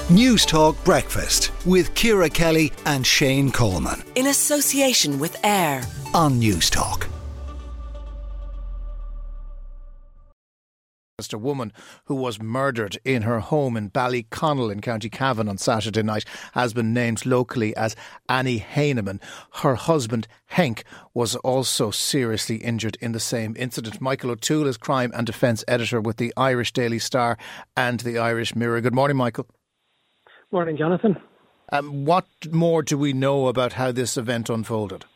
News Talk Breakfast with Ciara Kelly and Shane Coleman. In association with AIR on News Talk. A woman who was murdered in her home in Ballyconnell in County Cavan on Saturday night has been named locally as Annie Heineman. Her husband, Henk, was also seriously injured in the same incident. Michael O'Toole is crime and defence editor with the Irish Daily Star and the Irish Mirror. Good morning, Michael. Morning, Jonathan. What more do we know about how this event unfolded?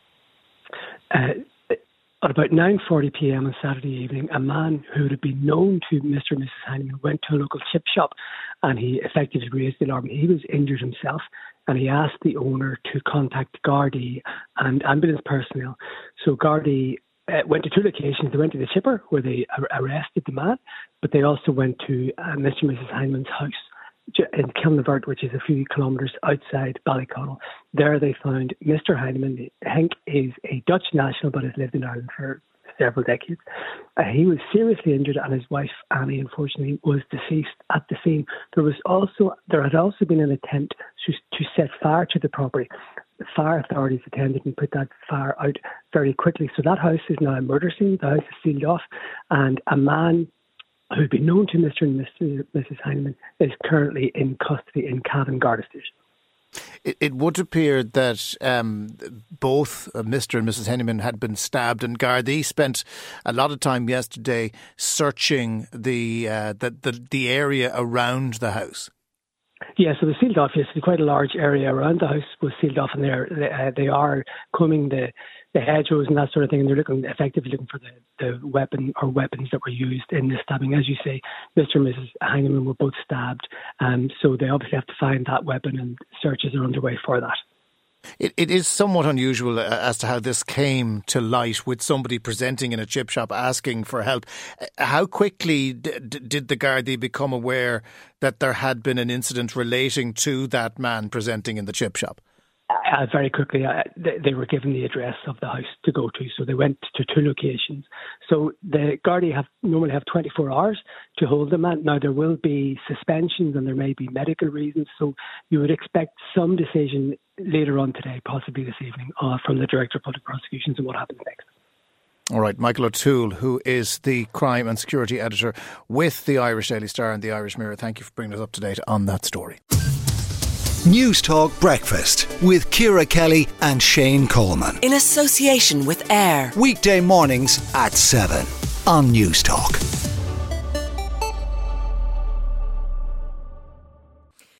At about 9:40pm on Saturday evening, a man who would have been known to Mr. and Mrs. Heineman went to a local chip shop and he effectively raised the alarm. He was injured himself and he asked the owner to contact Gardaí and ambulance personnel. So Gardaí went to two locations. They went to the chipper where they arrested the man, but they also went to Mr. and Mrs. Heineman's house in Kilnavert, which is a few kilometres outside Ballyconnell. There they found Mr. Heineman. Henk is a Dutch national but has lived in Ireland for several decades. He was seriously injured and his wife Annie, unfortunately, was deceased at the scene. There had also been an attempt to set fire to the property. The fire authorities attended and put that fire out very quickly. So that house is now a murder scene. The house is sealed off and a man who'd been known to Mr. and Mrs. Heineman is currently in custody in Cavan Garda Station. It would appear that both Mr. and Mrs. Heineman had been stabbed, and Gardaí spent a lot of time yesterday searching the area around the house. Yeah, so they sealed off yesterday. Quite a large area around the house was sealed off, and they are combing the hedgerows and that sort of thing, and they're effectively looking for the weapon or weapons that were used in the stabbing. As you say, Mr. and Mrs. Heineman were both stabbed, so they obviously have to find that weapon, and searches are underway for that. It is somewhat unusual as to how this came to light, with somebody presenting in a chip shop asking for help. How quickly did the Gardaí become aware that there had been an incident relating to that man presenting in the chip shop? Very quickly, they were given the address of the house to go to, so they went to two locations. So the Gardaí normally have 24 hours to hold the man. Now, there will be suspensions and there may be medical reasons, so you would expect some decision later on today, possibly this evening, from the Director of Public Prosecutions and what happens next. All right, Michael O'Toole, who is the crime and security editor with the Irish Daily Star and the Irish Mirror, thank you for bringing us up to date on that story. News Talk Breakfast with Ciara Kelly and Shane Coleman. in association with AIR. Weekday mornings at 7 on News Talk.